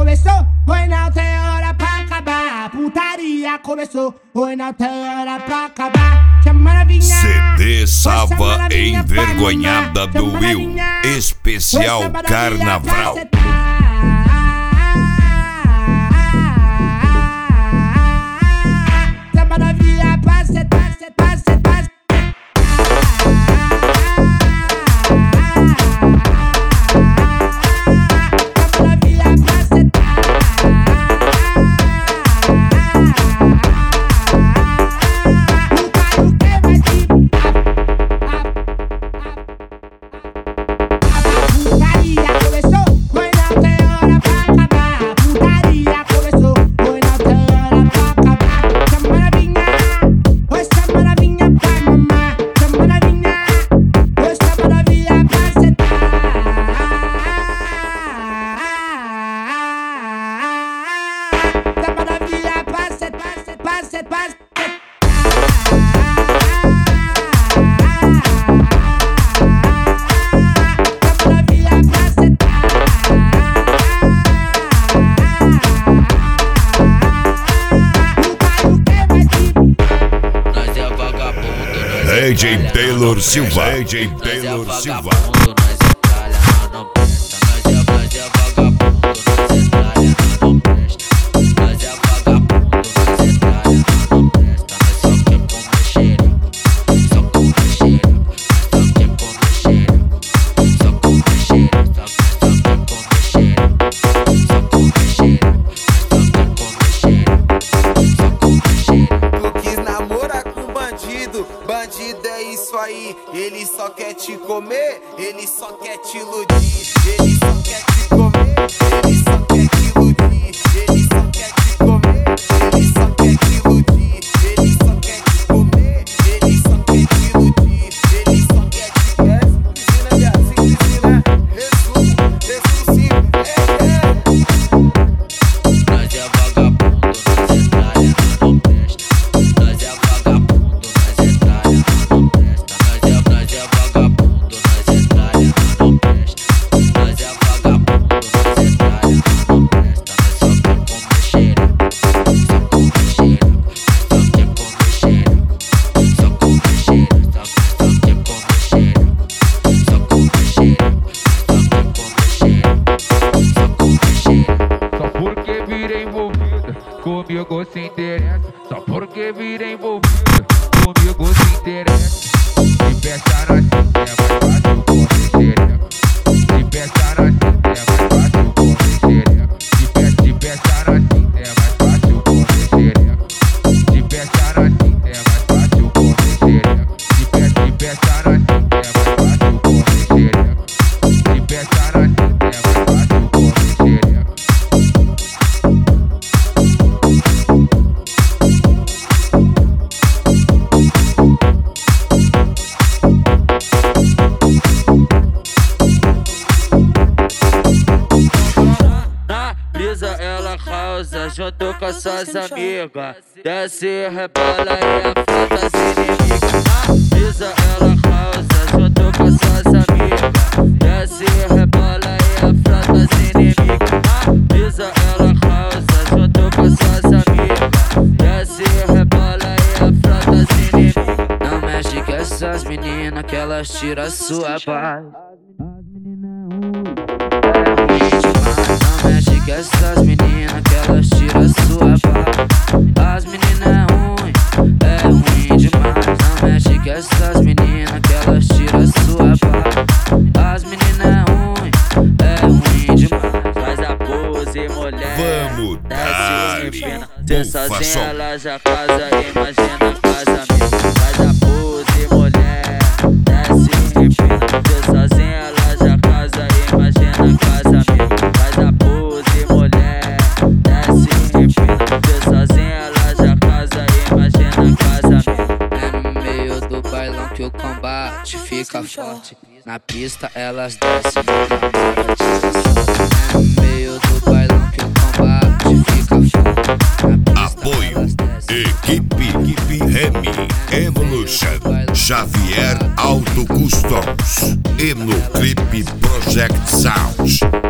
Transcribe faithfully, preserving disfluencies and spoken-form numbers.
começou, foi não tem hora pra acabar. Putaria começou, foi não tem hora pra acabar. Chama novinha, C D Sava Envergonhada do Will, especial Carnaval. Chama novinha pra sentar, sentar, sentar. D J Taylor Silva, D J Taylor Silva. Bandido é isso aí, ele só quer te comer, ele só quer te iludir, ele só quer te comer, ele só quer te iludir, ele só quer te comer, ele só quer te iludir, ele só quer te comer, ele só quer te iludir, ele só quer te comer. Ensina, viado, se ensina, resumo, resumo sim, é, é. Nós é vagabundo, nós é tralha, nós não presta, nós é vagabundo, nós é tralha. Comigo se interessa, só porque vira envolvido. Comigo se interessa. Se pensar assim é mais fácil correr xereca. Se pensar assim é mais fácil correr xereca. Se pensar assim é mais fácil correr xereca. Se pensar assim é mais fácil correr xereca. Se pensar assim é mais fácil correr xereca. Se pensar assim é mais fácil correr xereca. Ela causa junto com suas amigas, desce e rebola e afronta as inimigas. Na brisa ela causa junto com suas amigas, desce e rebola e afronta as inimigas. Na brisa ela causa junto com suas amigas, desce e rebola e afronta as inimigas. Não mexe com essas meninas que elas tiram a sua paz. Não mexe com essas meninas que elas tiram a sua paz. As meninas é ruim, é ruim demais. Não mexe com essas meninas que elas tiram a sua paz. As meninas é ruim, é ruim demais. Faz a pose, mulher. Vamos dar-lhe. Cê sozinha ela já casa, imagina casamento. Faz a pose, mulher. Desce e empina. Cê sozinha ela já casa, imagina casamento. Faz a pose, mulher. Desce e empina. Cê sozinha ela já casa, imagina casamento. É no meio do bailão que o combate fica forte. Na pista elas descem, é no meio do bailão que o combate fica forte. Apoio Equipe, Equipe Remy Evolution Xavier Auto Customs e no clipe Project Sound.